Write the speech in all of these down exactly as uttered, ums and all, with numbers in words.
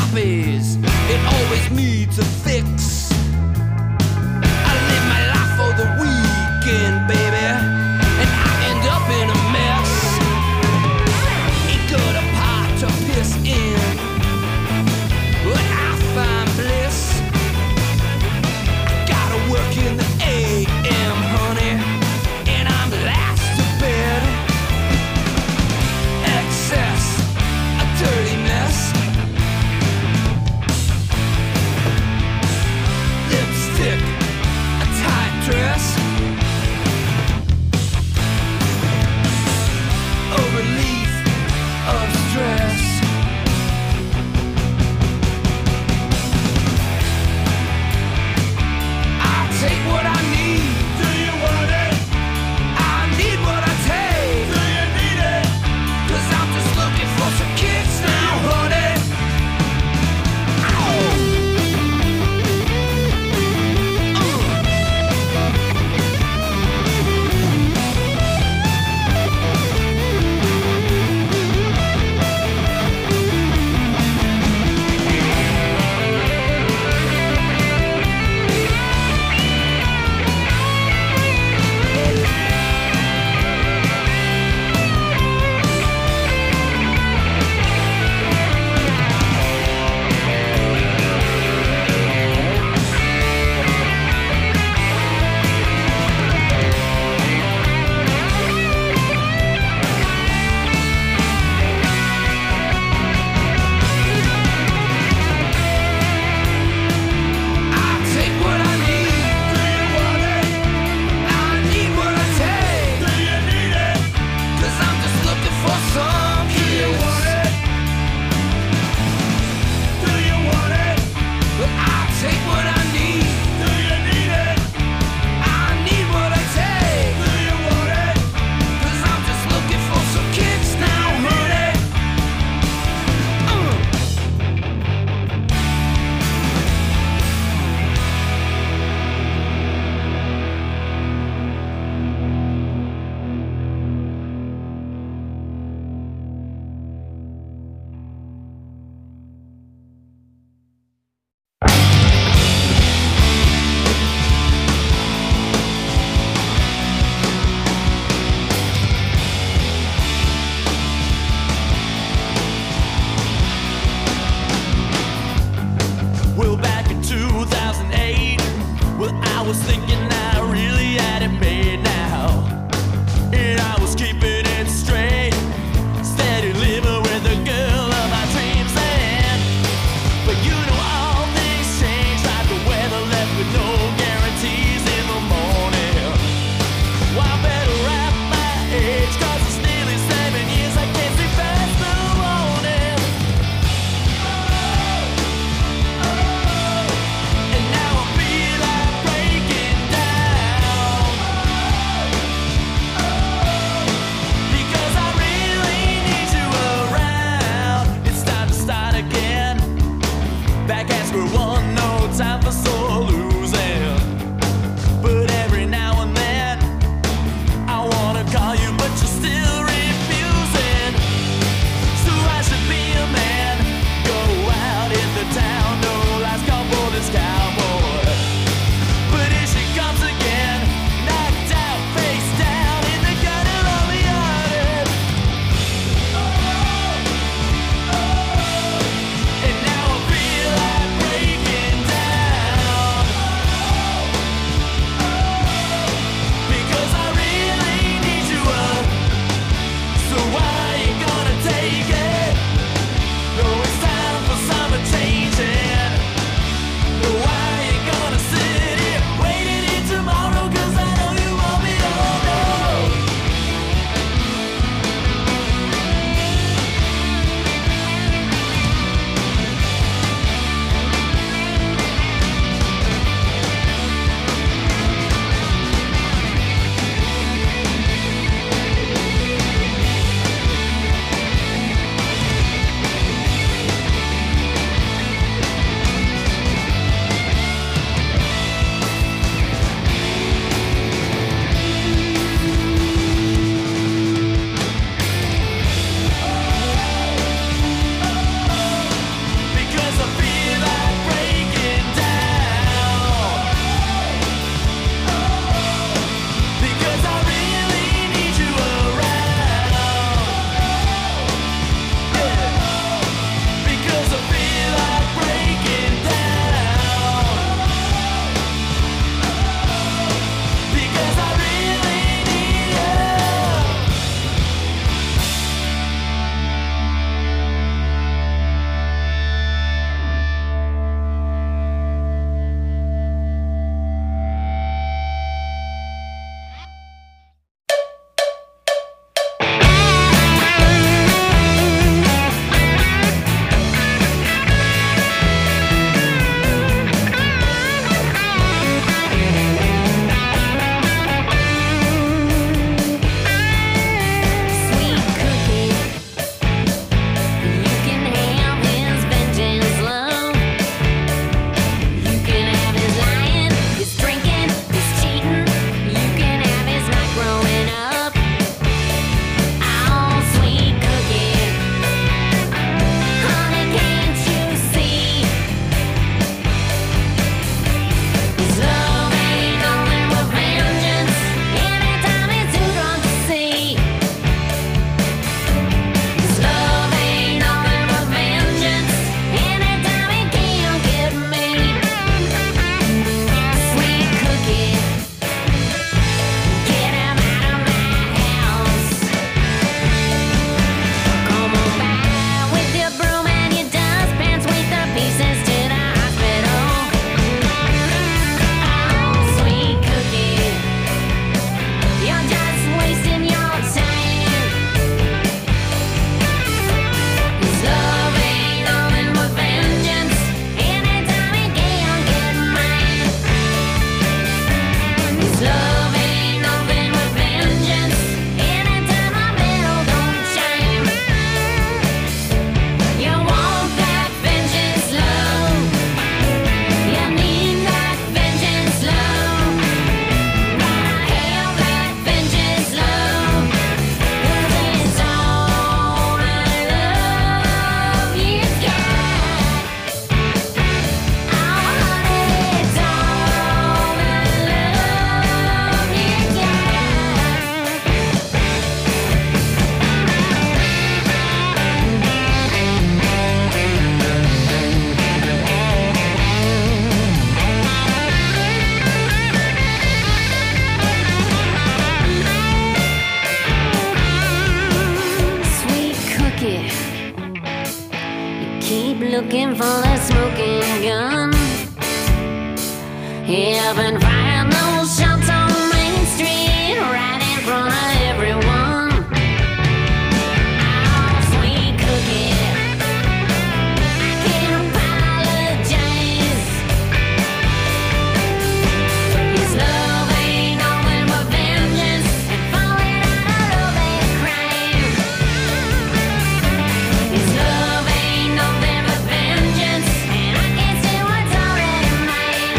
copies. It always needs a fix. I live my life for the weekend, baby, and I end up in a mess. Ain't got a pot to piss in, but I find bliss. I gotta work in the A M, honey, and I'm last to bed. Excess, a dirty mess. smoking gun. Yeah, I've been firing those shots on Main Street, right in front of everyone. Oh, sweet cookie, I can't apologize. His love ain't nothing but vengeance and falling out of love ain't a crime. His love ain't nothing but vengeance, and I can't say what's already mine.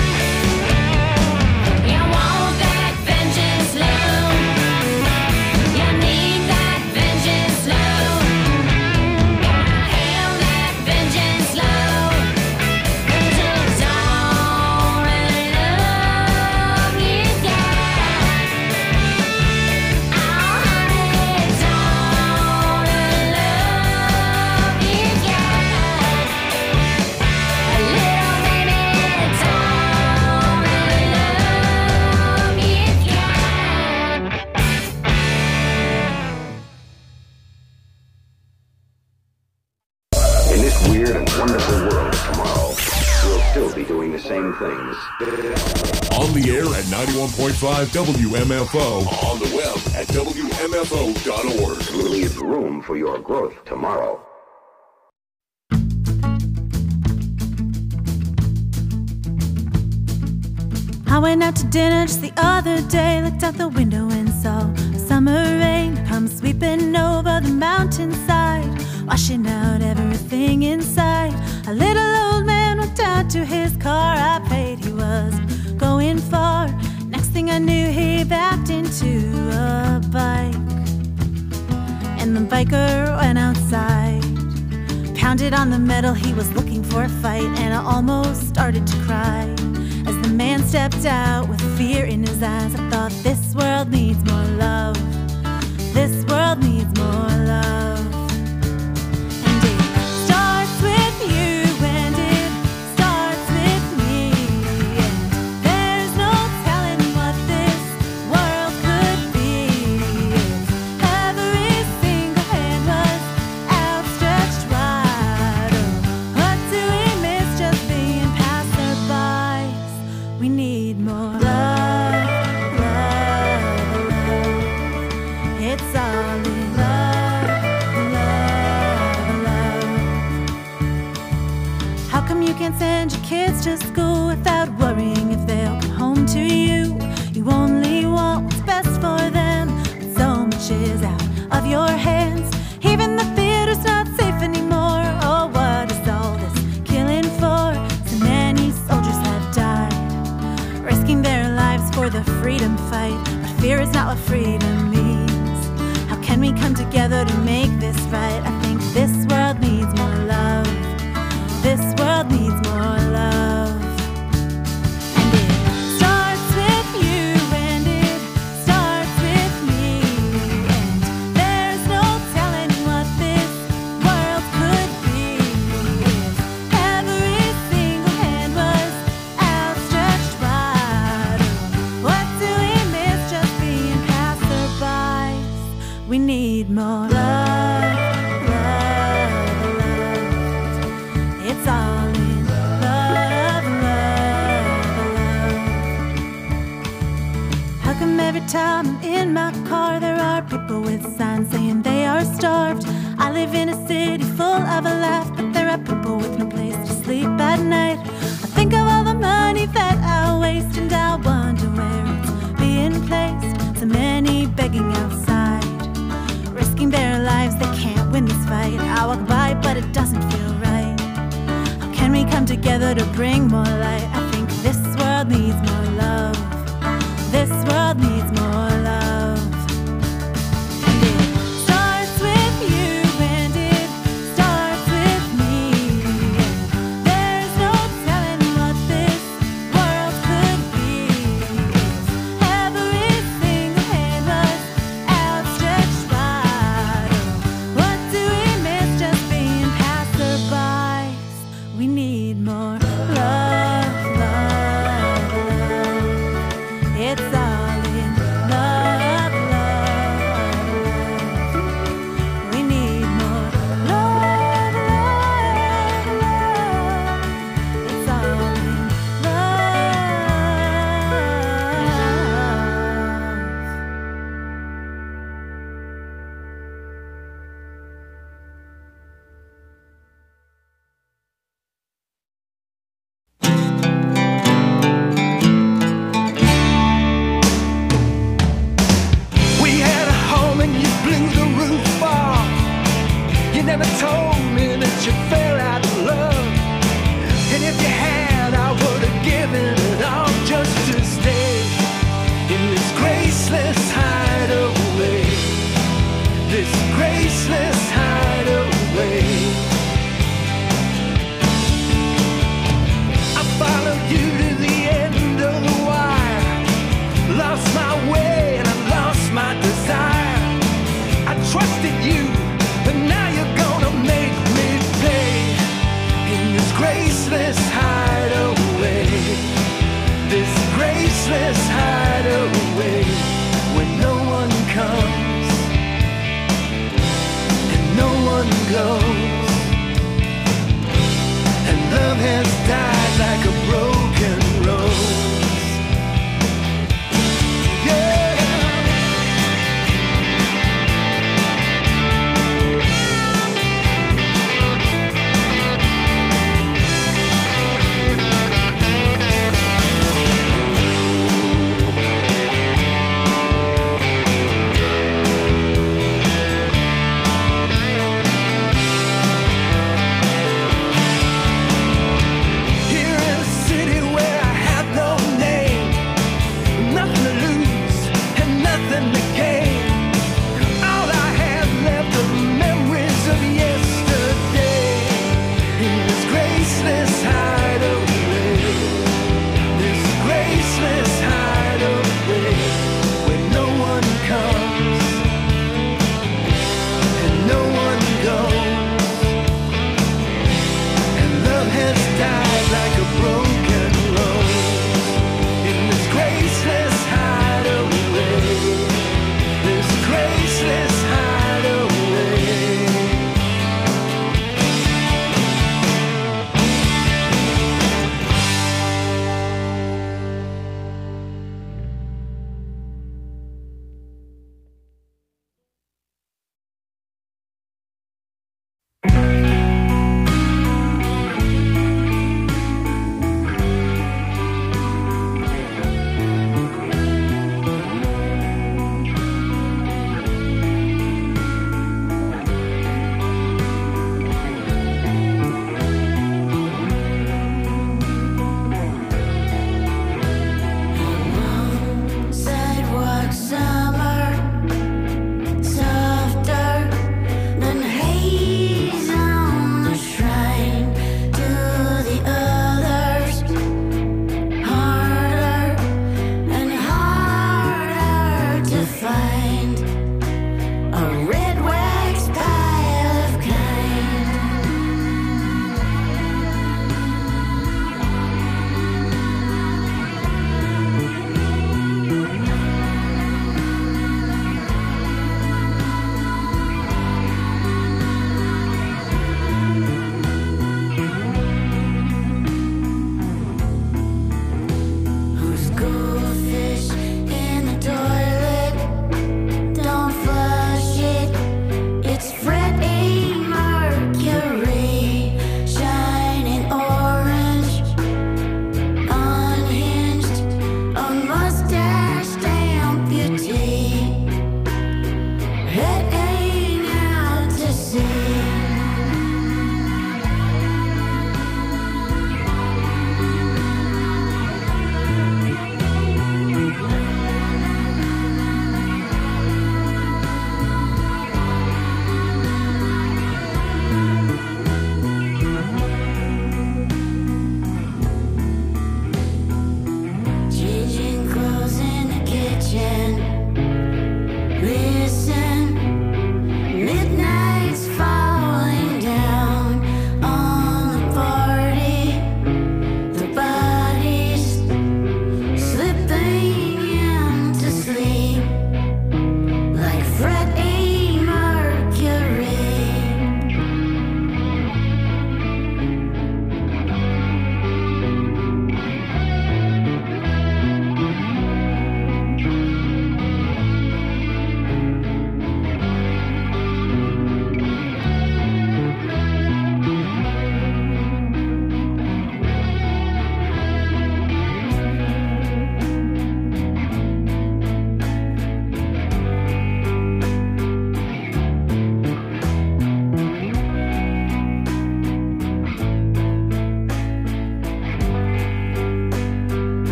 You want that vengeance love, you need that vengeance love, gotta have that vengeance love, 'cause it's all in love you got. Oh honey, it's all in love you got. A little baby, it's all in love you got. In this weird and wonderful world of tomorrow, we'll still be doing the same things. On the air at ninety-one point five W M F O. On the web at W M F O dot org. We'll leave room for your growth tomorrow. I went out to dinner just the other day, looked out the window and saw a summer rain come sweeping over the mountainside, washing out everything inside. A little old man walked out to his car. I prayed he wasn't going far. Next thing I knew, he backed into a bike, and the biker went outside, pounded on the metal. He was looking for a fight, and I almost started to cry as the man stepped out with fear in his eyes. I thought, this world needs more love. This world needs more love. And it starts with you, and it starts with me. And there's no telling what this world could be if every single hand was outstretched wide. Oh, what do we miss just being passerbys? We need more love, love, love. It's all in love, love, love. How come you can't send your kids to school without worrying if they'll come home to you? You only want what's best for them, but so much is out of your hands. Even the theater's not safe anymore. Oh, what is all this killing for? So many soldiers have died, risking their lives for the freedom fight. But fear is not what freedom means. How can we come together to make this right? I think this world needs more love. This world needs more love. And it starts with you, and it starts with me. And there's no telling what this world could be if every single hand was outstretched wide. Oh, what do we miss just being passerbys? We need more love, love, love. It's all in love, love, love. How come every time I'm in my car there are people with signs saying they are starved? I live in a city full of a laugh, but there are people with no place to sleep at night. I think of all the money that I waste, and I wonder where it's being placed. So many begging outside, risking their lives, they can't win this fight. I walk by, but it doesn't feel right. How can we come together to bring more light? I think this world needs more love. This world needs more love. And it starts with you, and it starts with me. And there's no telling what this world could be if every single hand was outstretched wide. Oh, what do we miss just being passerbys? We need more love, love, love. It's all in love, love, love. We need more love, love, love. if you had, I would have given it all just to stay in this graceless hideaway. This graceless hideaway. I followed you to the end of the wire. Lost my way and I lost my desire. I trusted you, but now you're gonna make me pay in this graceless hideaway. This graceless hideaway where no one comes and no one goes, and love has died like a broken rose. Yeah.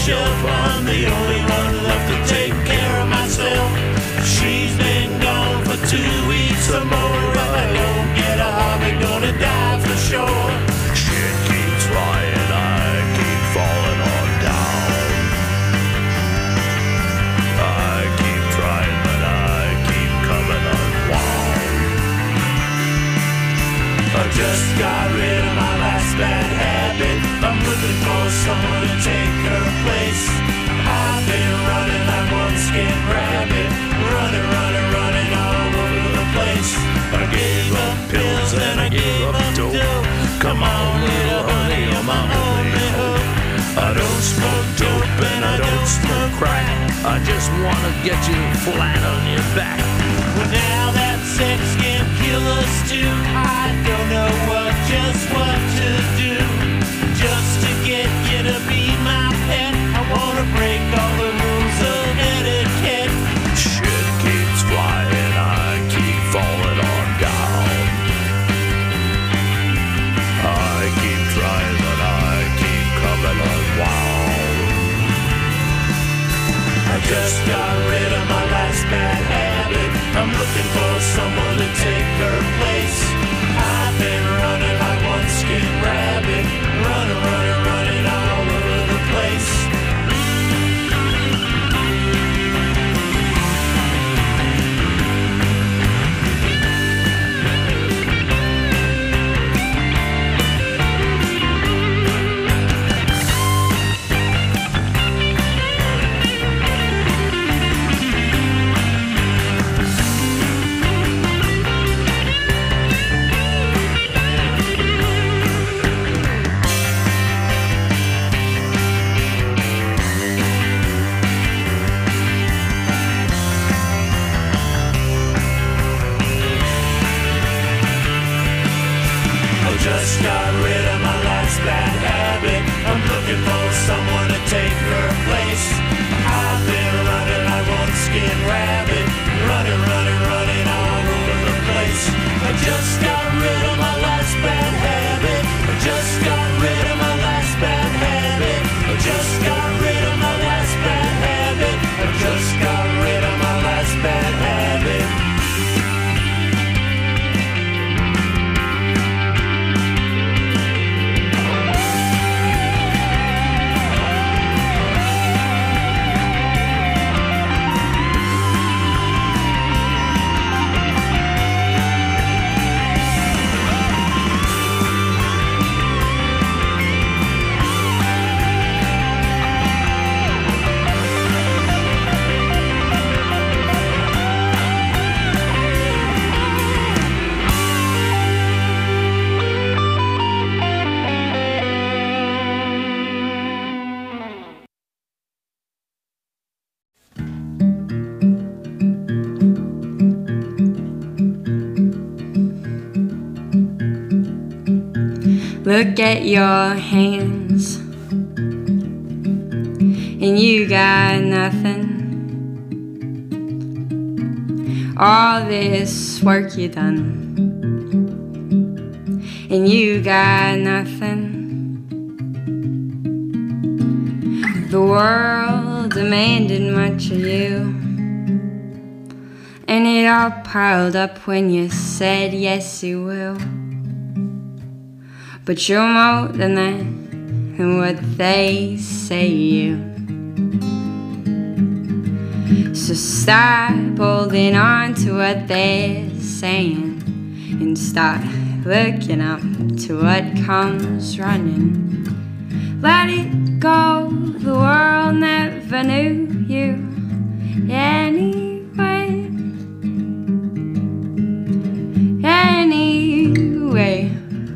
shelf. I'm the only one left to take care of myself. She's been gone for two weeks or more. If I don't get a hobby, gonna die for sure. Shit keeps flying, I keep falling on down. I keep trying, but I keep coming unwound. I just got rid of my last bad habit. I'm looking for someone to take her place. I've been running like one skin rabbit, running, running, running all over the place. I gave up pills and I gave up dope. Come on, little honey, you're my only hope. I don't smoke dope and I don't smoke crack. I just wanna get you flat on your back. Well, now that sex can kill us too, I don't know what, just what to do. Just to get you to be my pet, I wanna break all the rules of etiquette. Shit keeps flying, I keep falling on down. I keep trying, but I keep coming unwound. I just got rid of my last bad habit. I'm looking for someone to take her place. I've been running like one skin rabbit, running, running, running all over the place. Just got rid of my last bad habit. I'm looking for someone to take her place. I've been running like one skin rabbit, running, running, running all over the place. I just got rid of my last bad habit. I just got rid of my last bad habit. I just got rid of my last bad habit. I just got rid of my last bad habit. Look at your hands, and you got nothing. All this work you done, and you got nothing. The world demanded much of you, and it all piled up when you said yes you will. But you're more than that, and what they say you. So stop holding on to what they're saying, and start looking up to what comes running. Let it go, the world never knew you anyway. Anyway.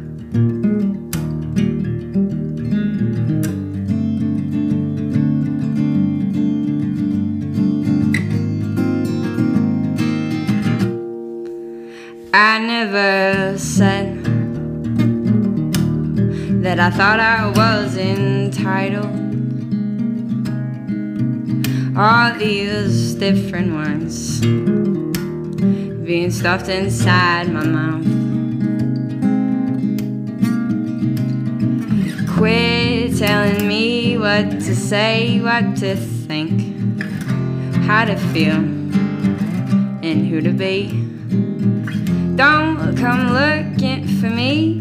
I never said that I thought I was entitled. All these different words being stuffed inside my mouth. Quit telling me what to say, what to think, how to feel, and who to be. Don't come looking for me,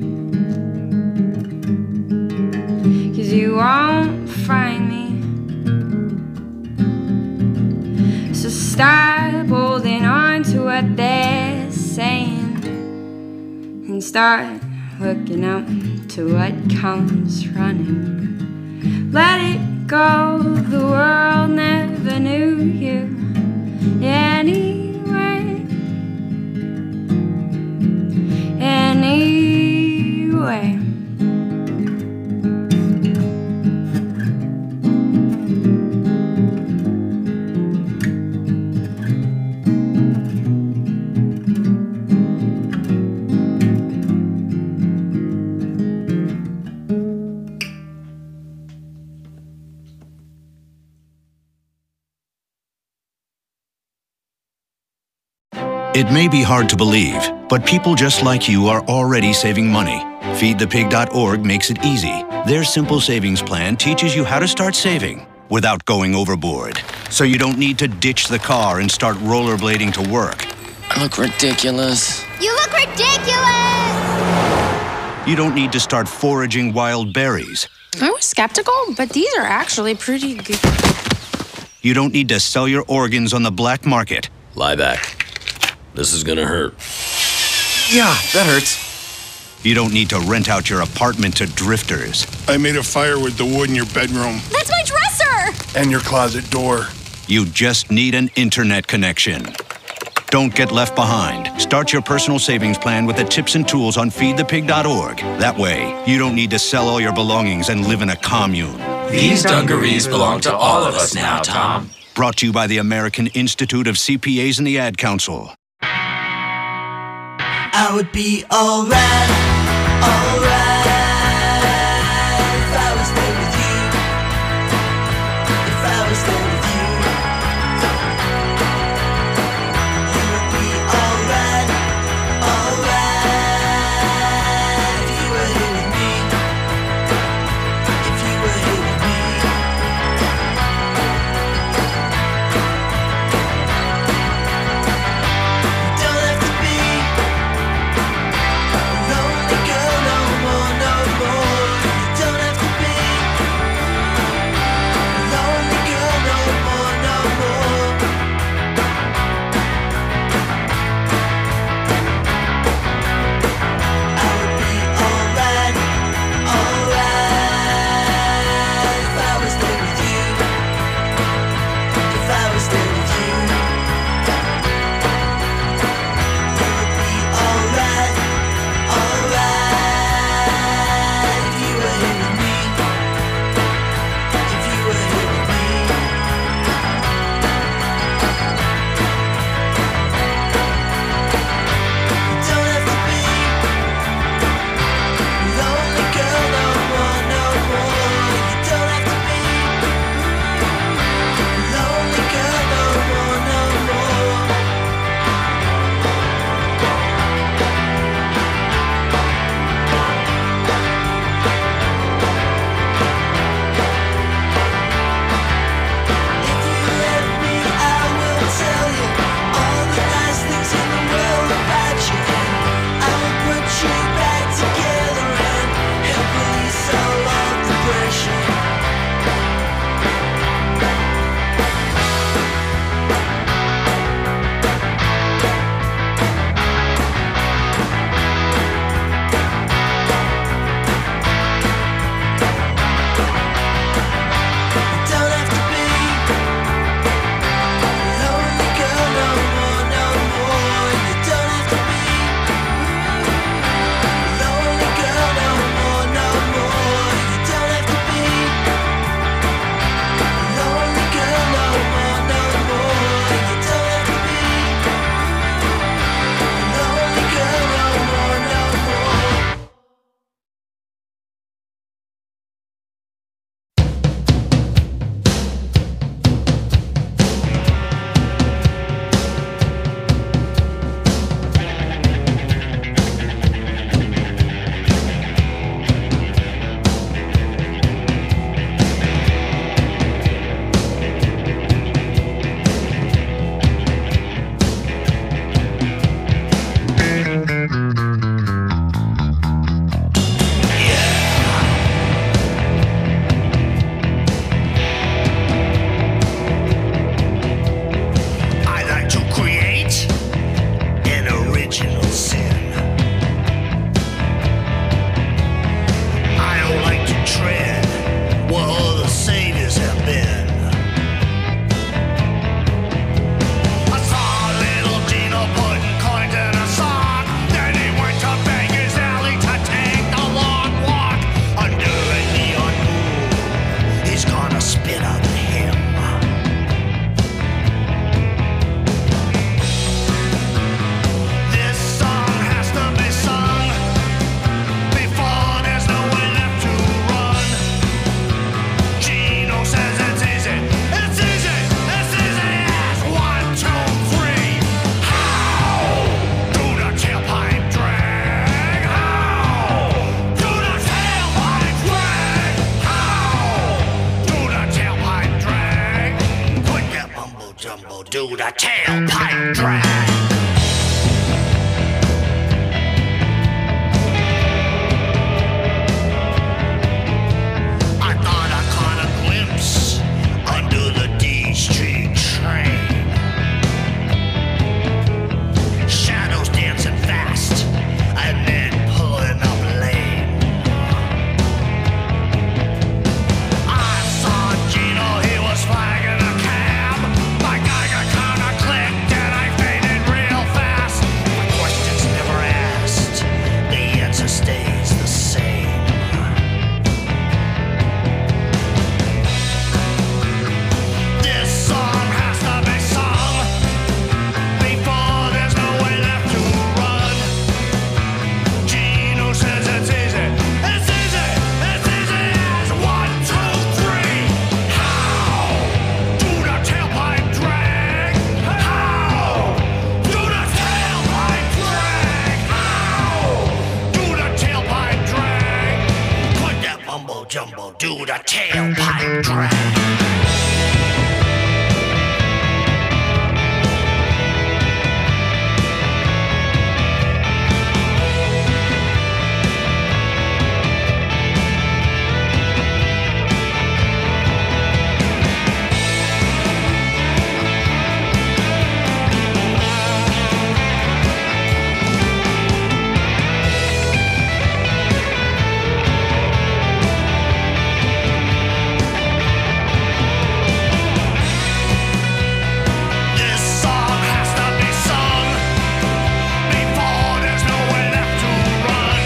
'cause you won't find me. So stop holding on to what they're saying and start looking up to what comes running. Let it go, the world never knew you anyway. Anyway. It may be hard to believe, but people just like you are already saving money. feed the pig dot org makes it easy. Their simple savings plan teaches you how to start saving without going overboard. So you don't need to ditch the car and start rollerblading to work. I look ridiculous. You look ridiculous! You don't need to start foraging wild berries. I was skeptical, but these are actually pretty good. You don't need to sell your organs on the black market. Lie back. This is gonna hurt. Yeah, that hurts. You don't need to rent out your apartment to drifters. I made a fire with the wood in your bedroom. That's my dresser! And your closet door. You just need an internet connection. Don't get left behind. Start your personal savings plan with the tips and tools on feed the pig dot org. That way, you don't need to sell all your belongings and live in a commune. These dungarees belong to all of us now, Tom. Brought to you by the American Institute of C P As and the Ad Council. I would be alright, alright, if I was there with you, if I was there with you. You would be alright, alright, if you were here with me, if you were here with me. You don't have to be lonely girl no more, no. tailpipe drag. I thought I caught a glimpse under the D Street train. Shadows dancing fast and then pulling up lane. I saw Gino, he was flagging a cab. My Geiger counter clicked and I faded real fast. My questions never asked, the answer stays the same. This song has to be sung before there's no way left to run. Gino says it's easy, it's easy, it's easy as one, two, three. How do the tailpipe drag? How do the tailpipe drag? How do the tailpipe drag? Put that mumbo jumbo, do the tailpipe drag. This song has to be sung before there's no way left to run.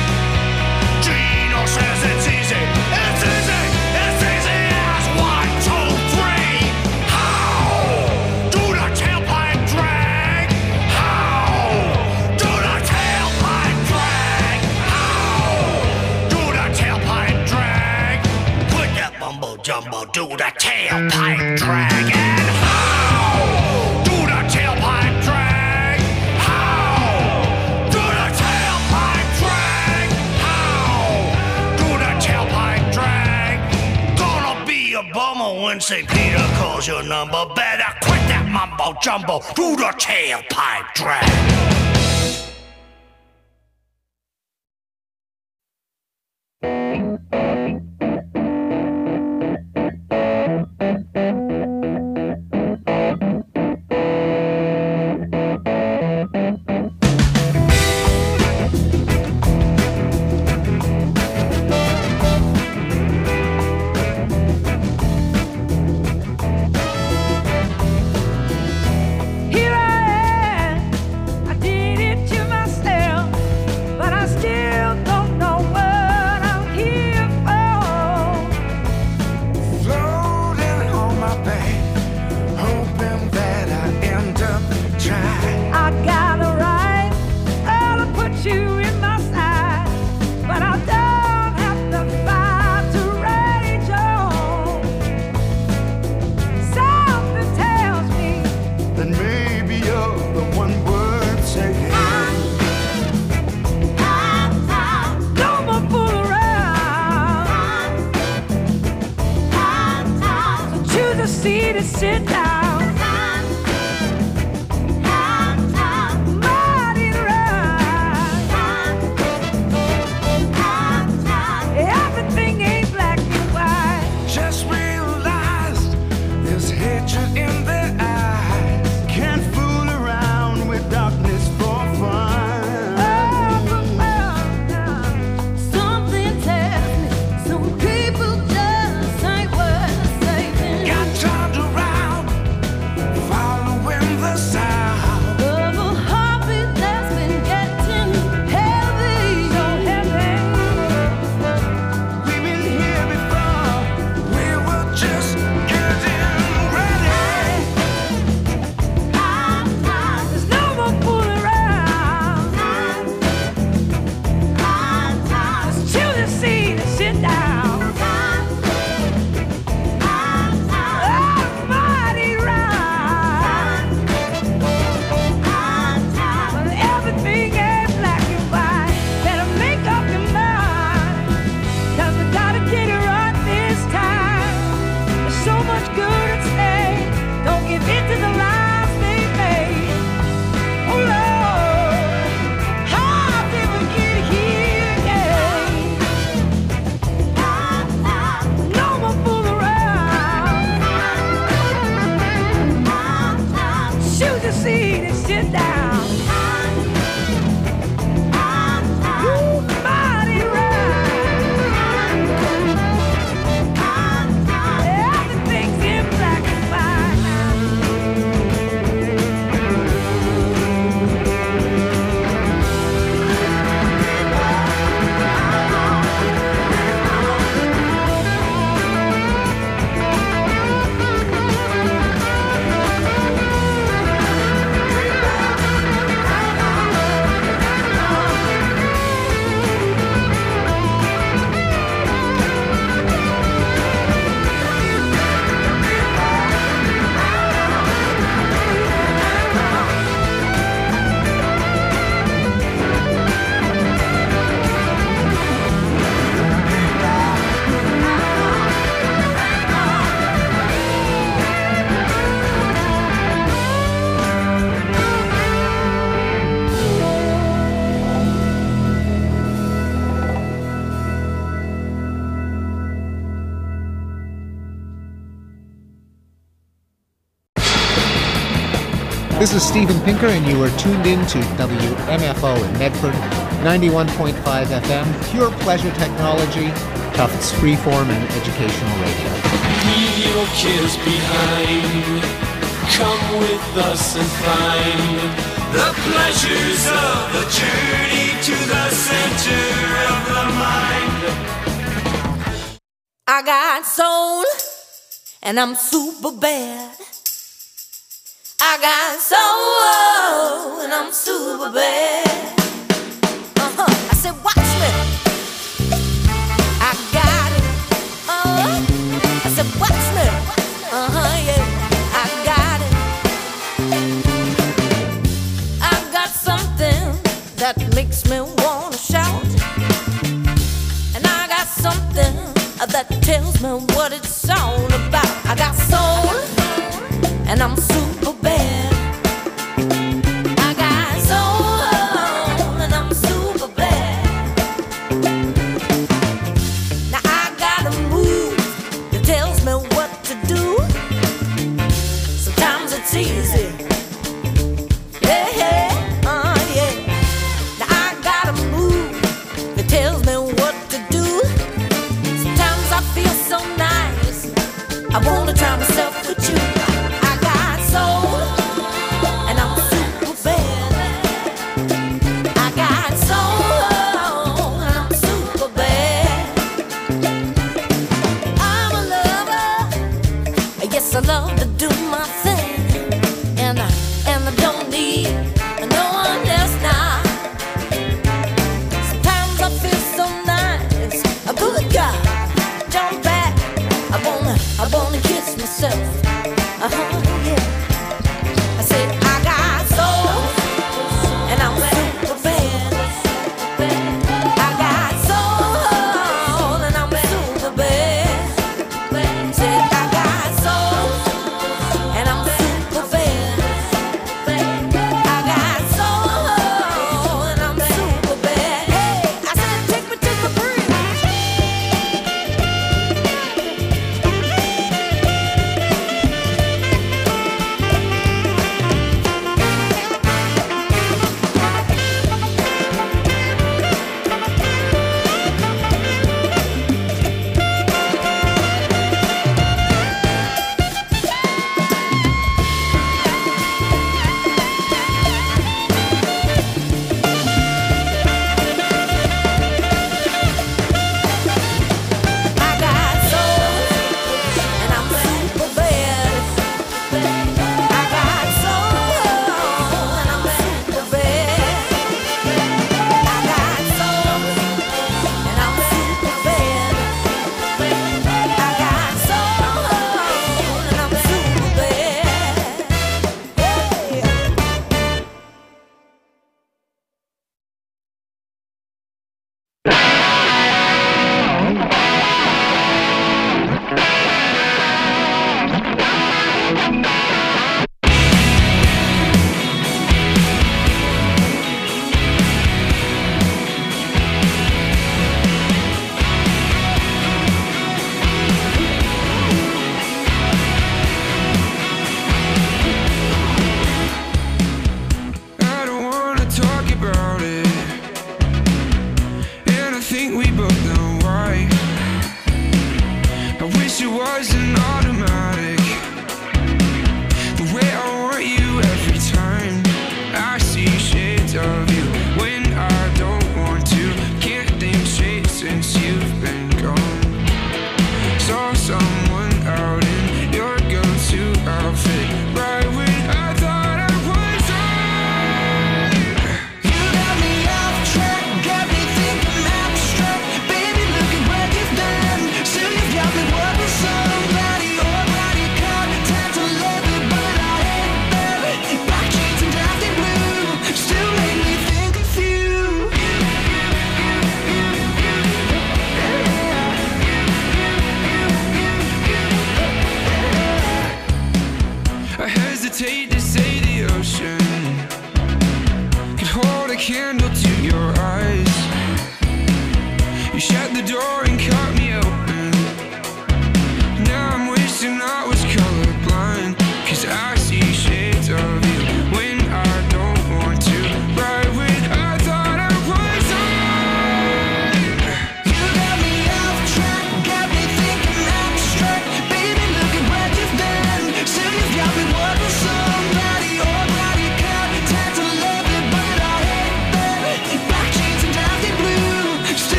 Gino says it's easy, it's easy, it's easy as one, two, three. How do the tailpipe drag? How do the tailpipe drag? How do the tailpipe drag? Put that mumbo jumbo, do the tailpipe drag. And how do the tailpipe drag? How do the tailpipe drag? How do the tailpipe drag? Gonna be a bummer when Saint Peter calls your number. Better quit that mumbo jumbo, do the tailpipe drag. Here I am, I did it to myself, but I still don't know what I'm here for. Floating on my back, hoping that I end up trying. I got a right, oh, to put you in my side, but I don't have to fight to rage on. Something tells me Then maybe you're the one worth saying. no more fool around. So choose a seat and sit down. Mighty right. Everything ain't black and white. Just realized there's hatred in their eyes. Can't fool around with darkness for fun. Something tells me some people just ain't worth saving. Got turned around This is Steven Pinker, and you are tuned in to W M F O in Medford, ninety-one point five F M, pure pleasure technology, Tufts freeform and educational radio. Leave your cares behind. Come with us and find the pleasures of the journey to the center of the mind. I got soul, and I'm super bad. I got soul, and I'm super bad. Uh-huh. I said, watch me. I got it. Uh-huh. I said, watch me. Uh-huh, yeah. I got it. I got something that makes me wanna shout. And I got something that tells me what it's all about. I got soul, and I'm super bad. I got soul, and I'm super bad. Now I got a move that tells me what to do. Sometimes it's easy. Yeah, yeah, uh, yeah. Now I got a move that tells me what to do. Sometimes I feel so nice, I wanna try myself with you. I got soul, and I'm super bad. I got soul, and I'm super bad. I'm a lover, yes, I love to do my thing, and I, and I don't need no one else now. Sometimes I feel so nice, a good guy, jump back, I wanna, I wanna kiss myself. Uh-huh, yeah. I said I got soul, and I'm super bad. I got soul, and I'm super bad. Said I got soul, and I'm super bad. I got soul, and I'm super bad. Hey, I said take me to the bridge. I don't wanna talk about it, and I think we both know why. I wish it wasn't automatic, the way I want you every time. I see shades of you when I don't want to. Can't think straight since you've been gone. Saw someone out in your go-to outfit right when I thought I was on. You got me off track, got me thinking abstract. Baby, look at what you've done. Still, you've got me wanting somebody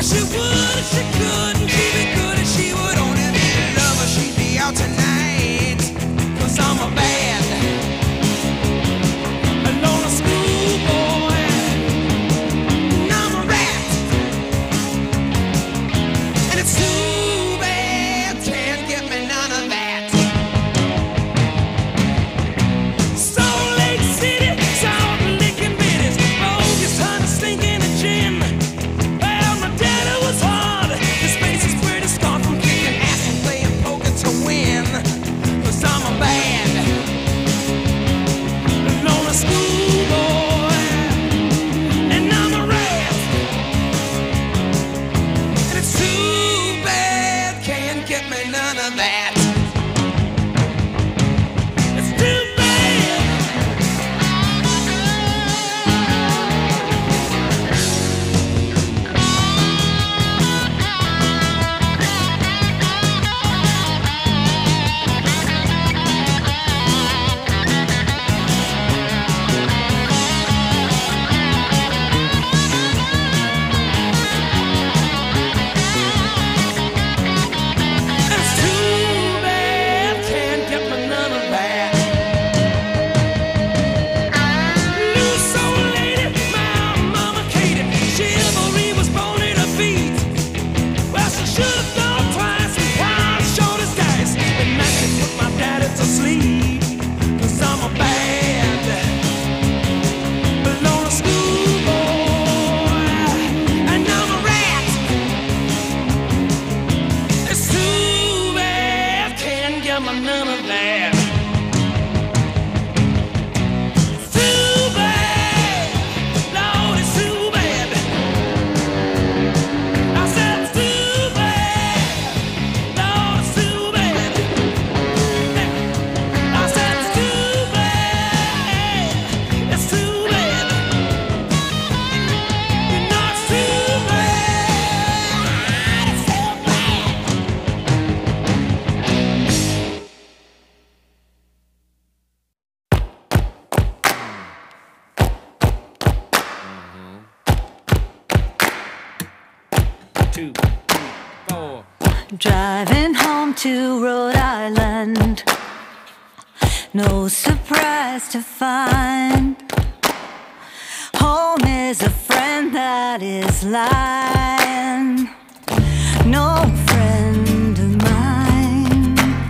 Well, she would if she couldn't keep it good, and she would only be a lover. She'd be out tonight, 'cause I'm a bad a lonely schoolboy, and I'm a rat. And it's too bad, can't get me none of that. Salt Lake City, Salt Lake and Bitties, bogus honey, stinking and gin. Well, my daddy was hard. His face is pretty scarred from kicking ass and playing poker to win. 'Cause I'm a bad, lonely schoolboy, and I'm a rat. And it's too bad, can't get me none of that. It's too bad. It's too bad, can't get me none of that. Loose old lady, my mama Katie, chivalry was born in her feet. Well, she should have thought twice and wild short as dice. And now she put my daddy to sleep. 'Cause I'm a bad, lonely schoolboy, and I'm a rat. It's too bad, can't get me none of that. It's too bad, Lord, it's too bad. I said it's too bad, Lord, it's too bad. I said it's too bad, it's too bad. You know it's too bad, it's too bad. Two, four. Driving home to Rhode Island, no surprise to find home is a friend that is lying. No friend of mine.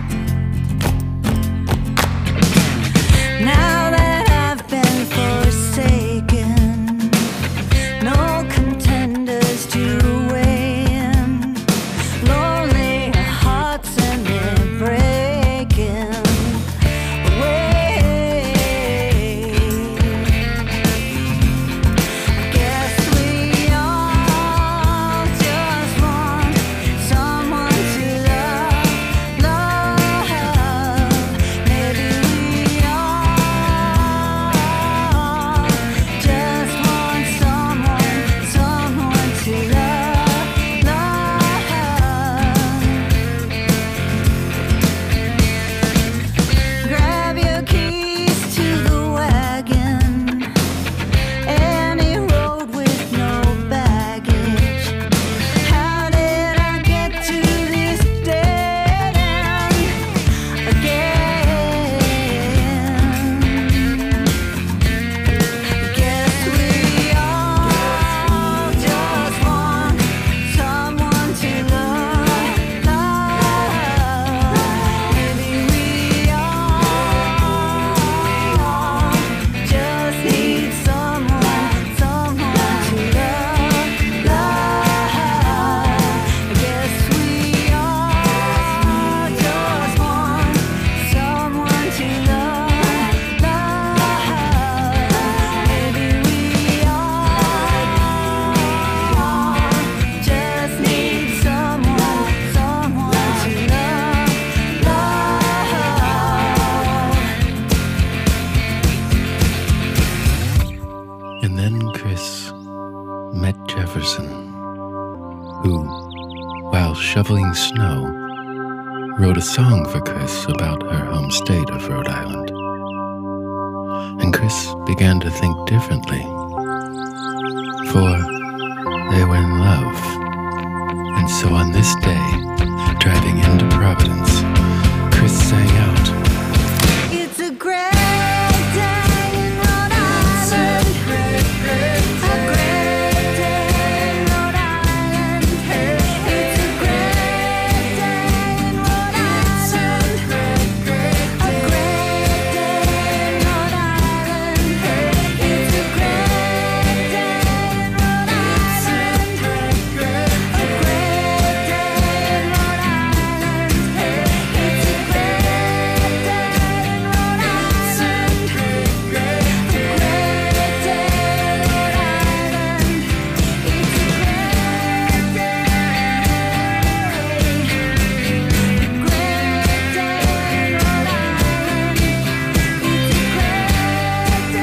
Now that I've been forsaken, no contenders to weigh in. Lonely hearts and they're breaking away. Guess we all just want someone to love, love. Maybe we all just want someone, someone to love, love. Grab your keys to the wagon, any road with no baggage. How did I get to this dead end again? Guess we all just want someone to love, love. Maybe we all just need someone, someone to love, love. I guess we all just want someone to love, love. Maybe we all just need someone, someone to love, love. And then Chris met Jefferson, who, while shoveling snow, wrote a song for Chris about her home state of Rhode Island. And Chris began to think differently, for they were in love So on this day, driving into Providence, Chris sang out, It's a great day in Rhode Island. A great, great day. A great day in Rhode Island. It's a great day in Rhode Island. A great day in Rhode Island. It's a great day in Rhode Island. A great day in Rhode Island. It's a great day in Rhode Island. A great day in Rhode Island. It's a great day. Great day in Rhode Island. It's a great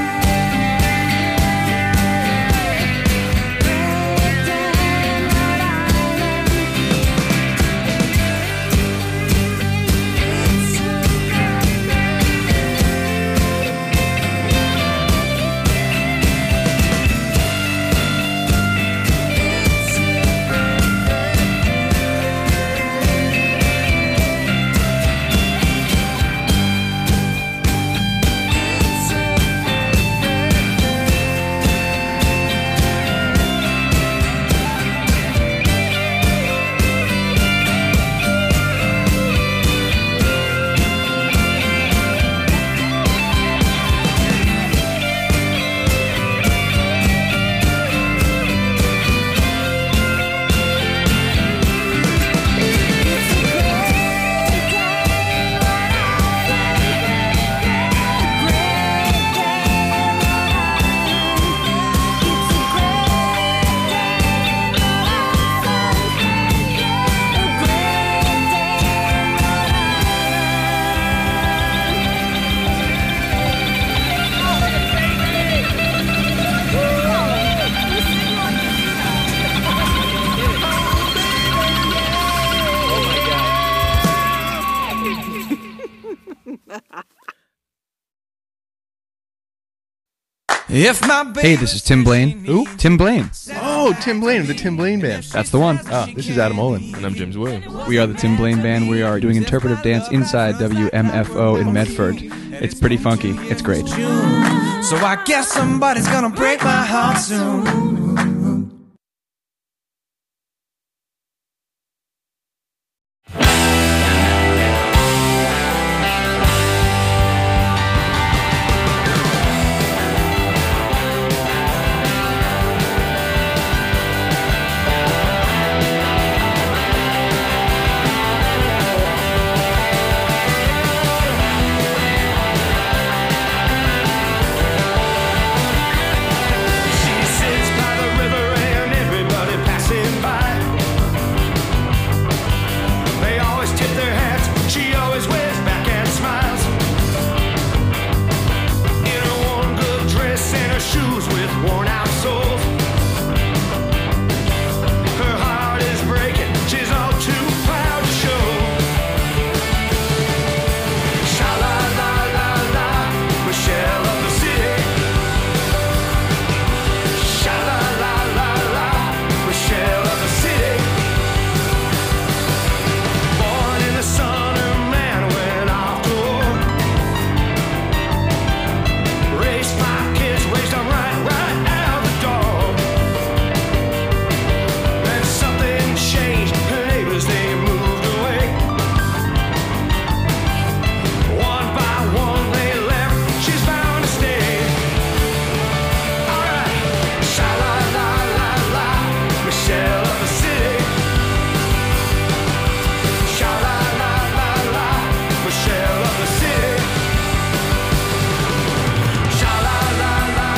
If my Hey, this is Tim Blaine. Ooh, Tim Blaine. Oh, Tim Blaine of the Tim Blaine Band. That's the one. Ah, this is Adam Olin. And I'm James Williams. We are the Tim Blaine Band. We are doing interpretive dance inside W M F O in Medford. It's pretty funky. It's great. So I guess somebody's gonna break my heart soon.